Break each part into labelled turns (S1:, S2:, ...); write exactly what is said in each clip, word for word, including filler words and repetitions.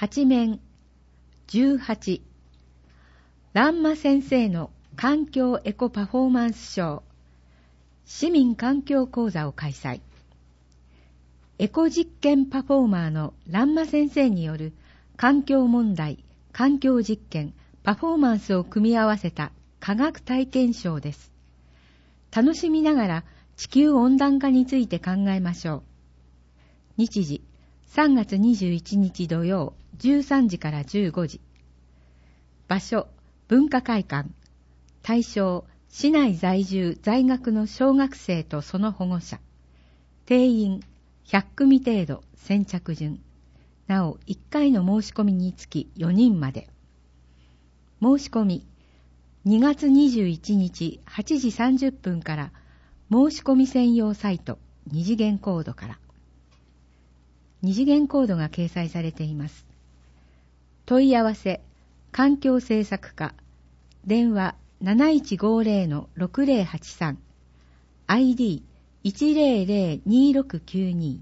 S1: 八面じゅうはち蘭馬先生の環境エコパフォーマンスショー市民環境講座を開催。エコ実験パフォーマーの蘭馬先生による環境問題、環境実験、パフォーマンスを組み合わせた科学体験ショーです。楽しみながら地球温暖化について考えましょう。日時さんがつにじゅういちにち土曜じゅうさんじからじゅうごじ。場所文化会館。対象市内在住在学の小学生とその保護者。定員ひゃっくみ程度、先着順。なおいっかいの申し込みにつきよにんまで。申し込みにがつにじゅういちにちはちじさんじゅっぷんから申し込み専用サイト二次元コードから。二次元コードが掲載されています。問い合わせ環境政策課電話 なないちごーぜろ ろくぜろはちさん アイディーいちぜろぜろにろくきゅうに。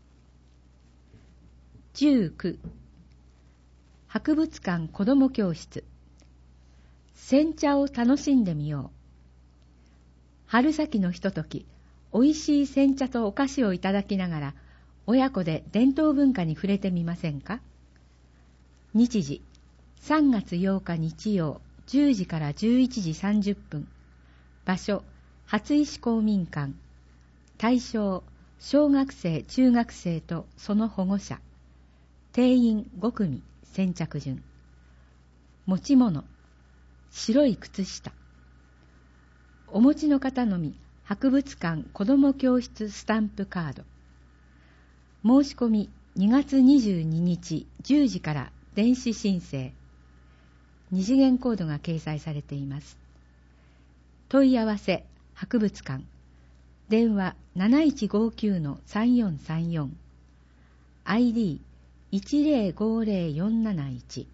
S1: じゅうきゅう博物館子ども教室。煎茶を楽しんでみよう。春先のひととき、おいしい煎茶とお菓子をいただきながら親子で伝統文化に触れてみませんか。日時さんがつようか日曜じゅうじからじゅういちじさんじゅっぷん。場所初石公民館。対象小学生中学生とその保護者。定員ごくみ、先着順。持ち物白い靴下。お持ちの方のみ博物館子ども教室スタンプカード。申し込みにがつにじゅうににちじゅうじから電子申請。二次元コードが掲載されています。問い合わせ博物館電話 なないちごきゅう さんよんさんよん アイディーいちぜろごぜろよんなないち。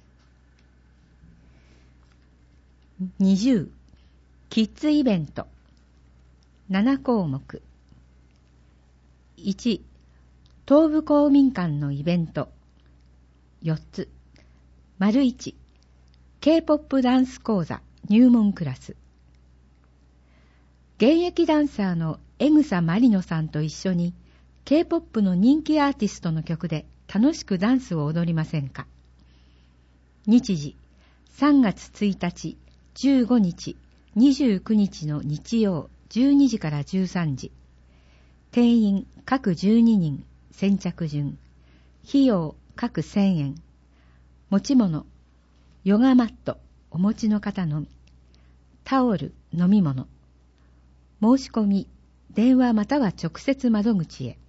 S1: にじゅうキッズイベントななこうもく。いち東部公民館のイベントよっつ。丸いち K-ポップ ダンス講座入門クラス。現役ダンサーの江草まりのさんと一緒に K-ポップ の人気アーティストの曲で楽しくダンスを踊りませんか。日時さんがつついたちじゅうごにちにじゅうくにちの日曜じゅうにじからじゅうさんじ。定員各じゅうににん、先着順。費用各せんえん。持ち物ヨガマットお持ちの方のみ。タオル飲み物。申し込み電話または直接窓口へ。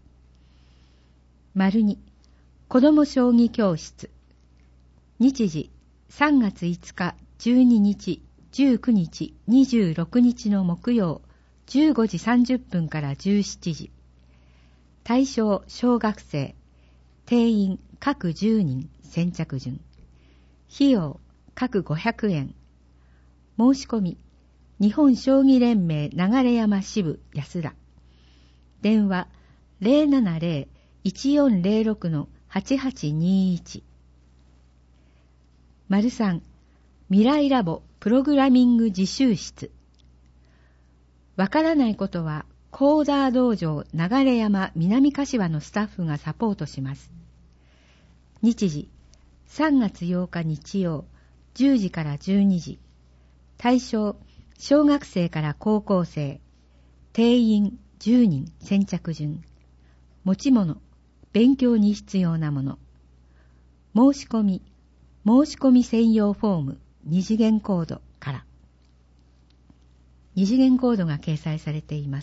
S1: 丸に子ども将棋教室。日時さんがついつかじゅうににちじゅうくにちにじゅうろくにちの木曜じゅうごじさんじゅっぷんからじゅうしちじ。対象小学生。定員各じゅうにん、先着順。費用各ごひゃくえん。申し込み日本将棋連盟流山支部安田。電話 ゼロななゼロ いちよんゼロろく はちはちにいち。丸さん未来ラボプログラミング自習室。わからないことはコーダー道場流山南柏のスタッフがサポートします。日時さんがつようか日曜じゅうじからじゅうにじ。対象小学生から高校生。定員じゅうにん、先着順。持ち物勉強に必要なもの。申し込み申し込み専用フォーム二次元コードから。二次元コードが掲載されています。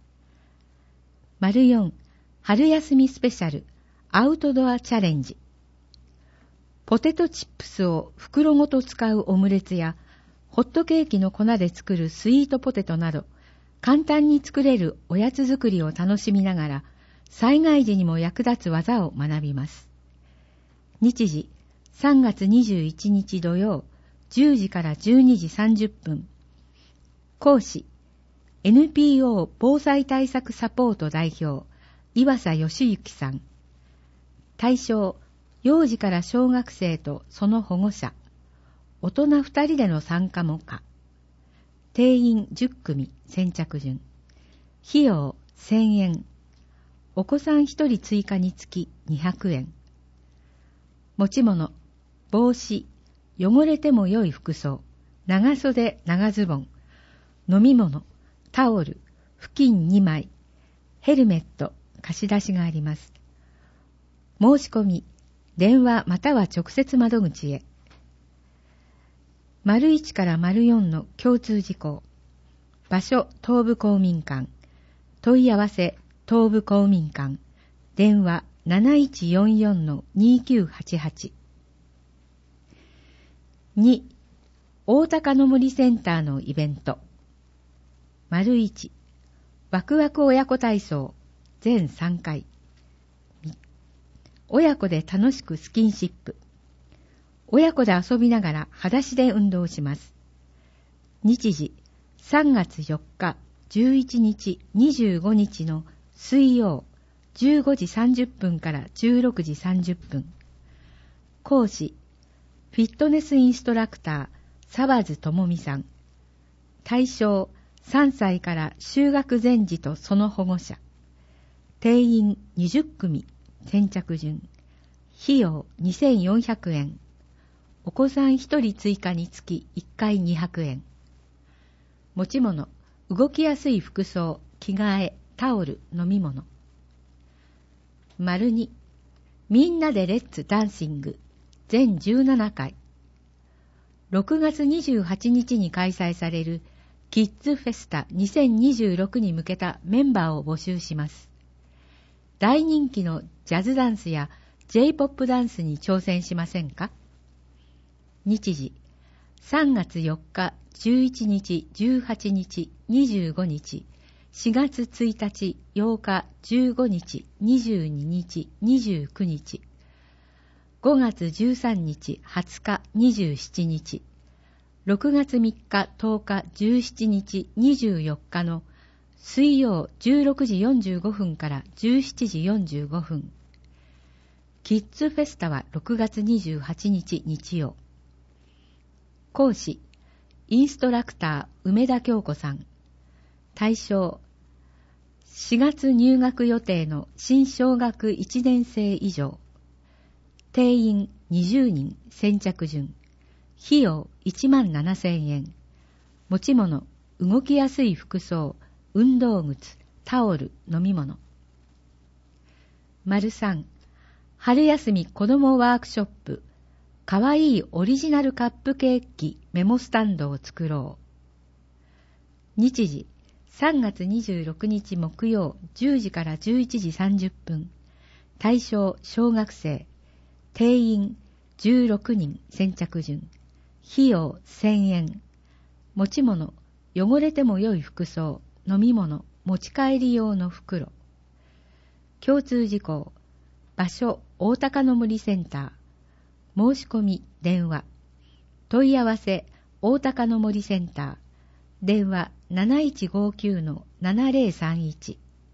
S1: 丸よん春休みスペシャルアウトドアチャレンジ。ポテトチップスを袋ごと使うオムレツやホットケーキの粉で作るスイートポテトなど簡単に作れるおやつ作りを楽しみながら災害時にも役立つ技を学びます。日時さんがつにじゅういちにち土曜じゅうじからじゅうにじさんじゅっぷん。講師 エヌピーオー 防災対策サポート代表岩佐義行さん。対象幼児から小学生とその保護者、大人ふたりでの参加も可。定員じゅっくみ先着順。費用せんえん。お子さんひとり追加につきにひゃくえん。持ち物、帽子、汚れても良い服装、長袖長ズボン、飲み物、タオル、布巾にまい、ヘルメット、貸し出しがあります。申し込み、電話または直接窓口へ。丸いちから丸よんの共通事項。場所、東部公民館。問い合わせ、東部公民館。電話 なないちよんよんのにきゅうはちはち。に. 大高の森センターのイベント。丸いち。ワクワク親子体操全さんかい。親子で楽しくスキンシップ。親子で遊びながら裸足で運動します。日時さんがつよっか、じゅういちにち、にじゅうごにちの水曜じゅうごじさんじゅっぷんからじゅうろくじさんじゅっぷん。講師フィットネスインストラクター沢津智美さん。対象さんさいから就学前児とその保護者。定員にじゅっくみ先着順。費用にせんよんひゃくえん。お子さんひとり追加につきいっかいにひゃくえん。持ち物、動きやすい服装、着替え、タオル、飲み物。丸に、みんなでレッツダンシング全じゅうななかい。ろくがつにじゅうはちにちに開催されるキッズフェスタにせんにじゅうろくに向けたメンバーを募集します。大人気のジャズダンスや ジェイポップ ダンスに挑戦しませんか？日時さんがつよっか、じゅういちにち、じゅうはちにち、にじゅうごにち、しがつついたち、ようか、じゅうごにち、にじゅうににち、にじゅうくにち、ごがつじゅうさんにち、はつか、にじゅうしちにち、ろくがつみっか、とおか、じゅうしちにち、にじゅうよっかの水曜じゅうろくじよんじゅうごふんからじゅうしちじよんじゅうごふん。キッズフェスタはろくがつにじゅうはちにち日曜。講師、インストラクター梅田京子さん。対象、しがつ入学予定の新小学いちねんせい以上。定員にじゅうにん先着順。費用いちまんななせんえん。持ち物、動きやすい服装、運動靴、タオル、飲み物。丸さん、春休み子どもワークショップ。かわいいオリジナルカップケーキメモスタンドを作ろう。日時さんがつにじゅうろくにち木曜じゅうじからじゅういちじさんじゅっぷん。対象小学生。定員じゅうろくにん先着順。費用せんえん。持ち物、汚れても良い服装、飲み物、持ち帰り用の袋。共通事項。場所大高の森センター。申し込み電話。問い合わせ大高の森センター。電話 なないちごきゅうのななぜろさんいち。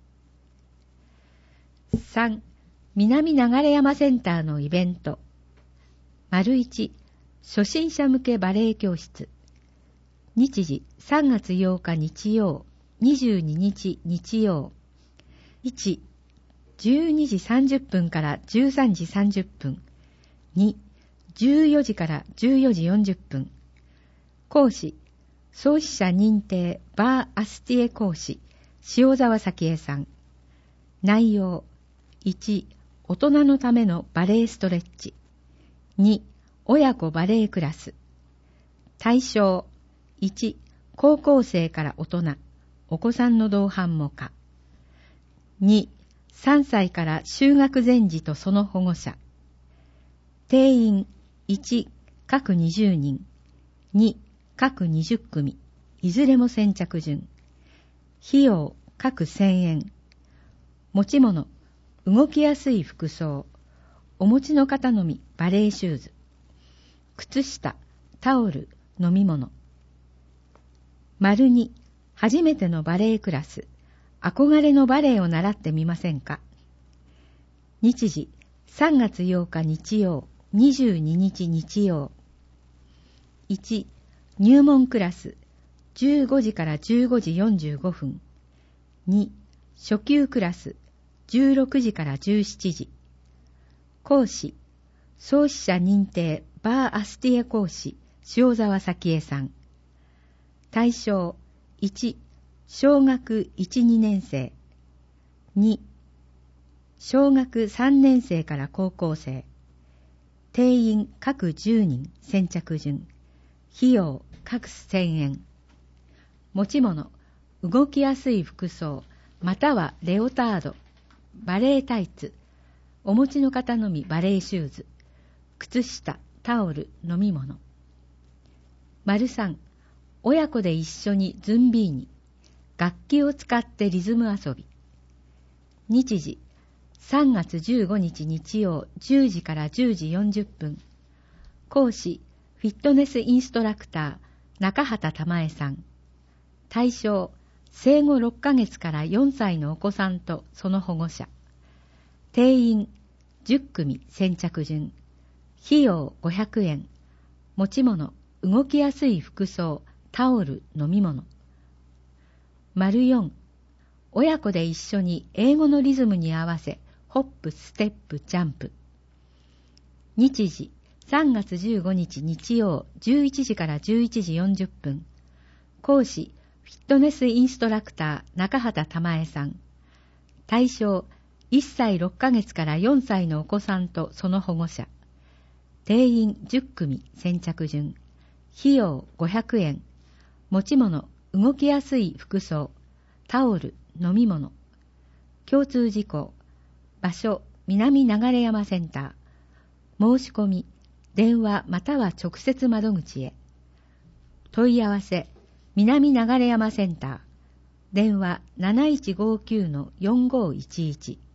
S1: さん. 南流山センターのイベント。丸いち。初心者向けバレエ教室。日時さんがつようか日曜、にじゅうににち日曜。いち. じゅうにじさんじゅっぷんからじゅうさんじさんじゅっぷん。に. じゅうよじからじゅうよじよんじゅっぷん。講師、創始者認定バーアスティエ講師、塩沢咲江さん。内容、いち. 大人のためのバレエストレッチ。に. 親子バレエクラス。対象、いち. 高校生から大人、お子さんの同伴も可。に. さんさいから就学前児とその保護者。定員いち各にじゅうにん、に各にじゅっくみ、いずれも先着順。費用各せんえん。持ち物、動きやすい服装、お持ちの方のみバレエシューズ、靴下、タオル、飲み物。丸に、初めてのバレエクラス、憧れのバレエを習ってみませんか？日時さんがつようか日曜、にじゅうににち日曜。いち、入門クラス、じゅうごじからじゅうごじよんじゅうごふん。に、初級クラス、じゅうろくじからじゅうしちじ。講師、創始者認定バーアスティエ講師、塩沢咲江さん。対象、いち、小学いち、にねんせい。に、小学さんねんせいから高校生。定員各じゅうにん、先着順。費用各せんえん。持ち物、動きやすい服装、またはレオタード、バレータイツ、お持ちの方のみバレーシューズ、靴下、タオル、飲み物。丸さん、親子で一緒にズンビーニ、楽器を使ってリズム遊び。日時、さんがつじゅうごにち日曜じゅうじからじゅうじよんじゅっぷん。講師、フィットネスインストラクター、中畑玉江さん。対象、生後ろっかげつからよんさいのお子さんとその保護者。定員じゅっくみ先着順。費用ごひゃくえん。持ち物、動きやすい服装、タオル、飲み物。丸よん、親子で一緒に英語のリズムに合わせ、ホップ、ステップ、ジャンプ。日時、さんがつじゅうごにち日曜じゅういちじからじゅういちじよんじゅっぷん。講師、フィットネスインストラクター、中畑玉江さん。対象、いっさいろっかげつからよんさいのお子さんとその保護者。定員じゅっくみ先着順。費用ごひゃくえん。持ち物、動きやすい服装、タオル、飲み物。共通事項。場所、南流山センター。申し込み、電話または直接窓口へ。問い合わせ、南流山センター。電話 なないちごきゅうのよんごいちいち。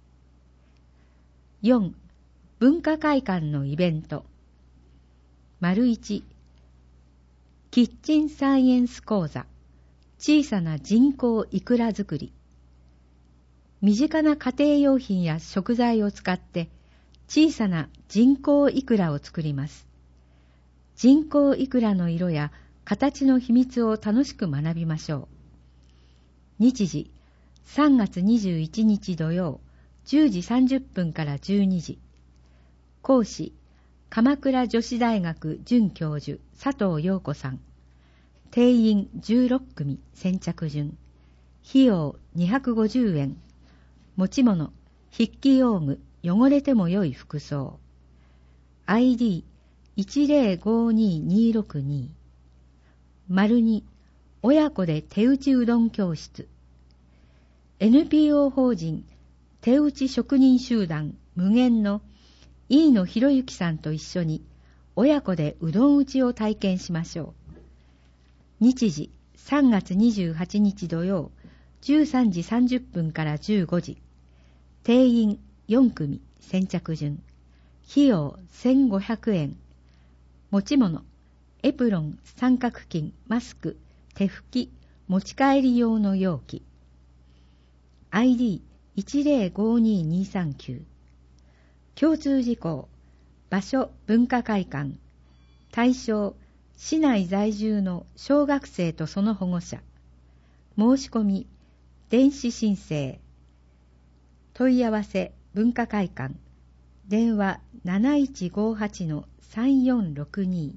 S1: よん、文化会館のイベント。丸いち、キッチンサイエンス講座。小さな人工いくら作り。身近な家庭用品や食材を使って小さな人工いくらを作ります。人工いくらの色や形の秘密を楽しく学びましょう。日時、さんがつにじゅういちにち土曜、じゅうじさんじゅっぷんからじゅうにじ。講師、鎌倉女子大学准教授佐藤陽子さん。定員じゅうろっくみ先着順。費用にひゃくごじゅうえん。持ち物、筆記用具、汚れても良い服装。アイディーいちぜろごににろくに。丸に、親子で手打ちうどん教室。エヌピーオー 法人手打ち職人集団無限の飯野博之さんと一緒に親子でうどん打ちを体験しましょう。日時、さんがつにじゅうはちにち土曜、じゅうさんじさんじゅっぷんからじゅうごじ。定員よんくみ先着順。費用せんごひゃくえん。持ち物、エプロン、三角巾、マスク、手拭き、持ち帰り用の容器。アイディーいちぜろごににさんきゅう。共通事項。場所、文化会館。対象、市内在住の小学生とその保護者。申し込み、電子申請。問い合わせ、文化会館。電話 なないちごはちのさんよんろくに。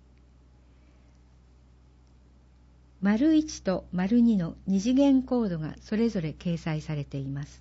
S1: 丸いちと丸にの二次元コードがそれぞれ掲載されています。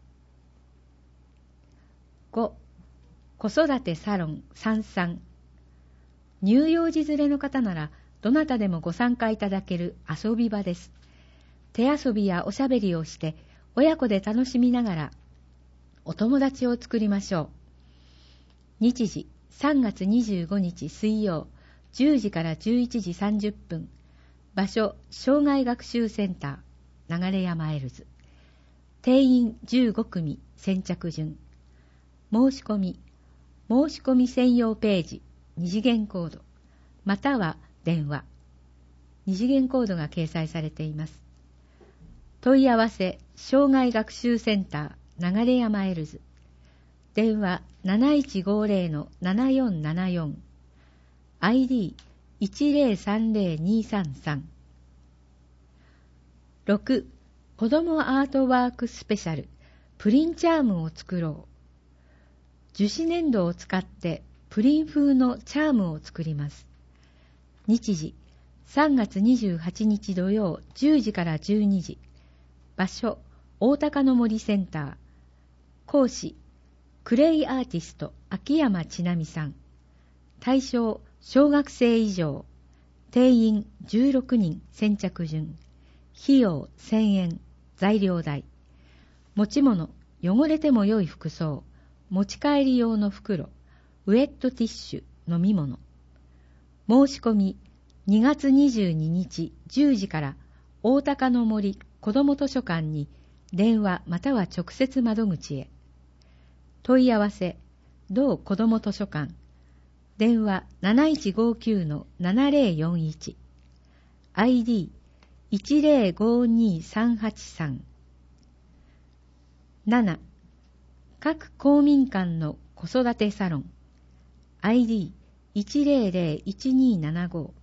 S1: ご、子育てサロンさんさん。乳幼児連れの方ならどなたでもご参加いただける遊び場です。手遊びやおしゃべりをして親子で楽しみながらお友達を作りましょう。日時、さんがつにじゅうごにち水曜、じゅうじからじゅういちじさんじゅっぷん。場所、障害学習センター、流山エルズ。定員じゅうごくみ先着順。申し込み、申し込み専用ページ、二次元コード、または電話。二次元コードが掲載されています。問い合わせ、障害学習センター、流山エルズ。 電話 なないちごぜろのななよんななよん、アイディーいちぜろさんぜろにさんさん。ろく. 子どもアートワークスペシャルプリンチャームを作ろう。樹脂粘土を使ってプリン風のチャームを作ります。日時さんがつにじゅうはちにち土曜じゅうじからじゅうにじ。場所大高の森センター。講師クレイアーティスト秋山千奈美さん。対象小学生以上。定員じゅうろくにん先着順。費用せんえん。材料代。持ち物汚れても良い服装。持ち帰り用の袋。ウェットティッシュ。飲み物。申し込みにがつにじゅうににちじゅうじから大高の森子ども図書館に電話または直接窓口へ。問い合わせ同子ども図書館。電話 なないちごきゅうのななぜろよんいち、 アイディーいちぜろごにさんはちさん。 なな. 各公民館の子育てサロン。 アイディーいちぜろぜろいちにななご。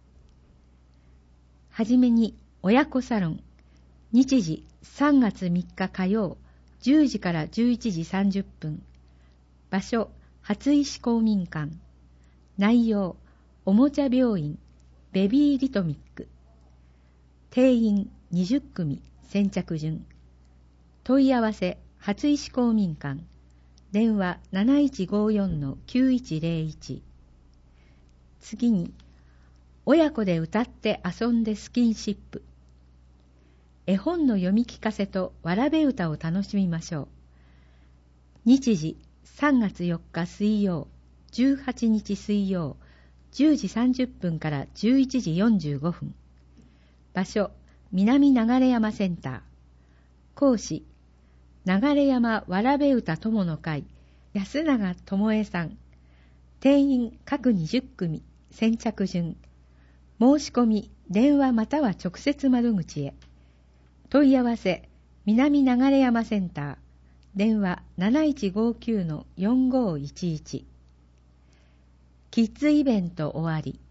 S1: はじめに親子サロン。日時さんがつみっか火曜じゅうじからじゅういちじさんじゅっぷん。場所初石公民館。内容おもちゃ病院ベビーリトミック。定員にじゅっくみ先着順。問い合わせ初石公民館。電話 なないちごよんのきゅういちぜろいち。次に親子で歌って遊んでスキンシップ。絵本の読み聞かせとわらべ歌を楽しみましょう。日時さんがつよっか水曜じゅうはちにち水曜じゅうじさんじゅっぷんからじゅういちじよんじゅうごふん。場所南流山センター。講師流山わらべ歌友の会安永智恵さん。定員各にじゅっくみ先着順。申し込み電話または直接窓口へ。問い合わせ南流山センター。電話 なないちごきゅうのよんごいちいち。キッズイベント終わり。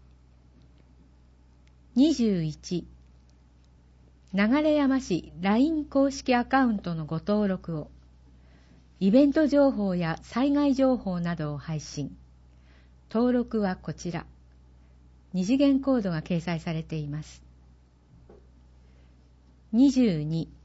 S1: にじゅういち. 流山市 ライン 公式アカウントのご登録を。イベント情報や災害情報などを配信。登録はこちら。二次元コードが掲載されています。にじゅうに.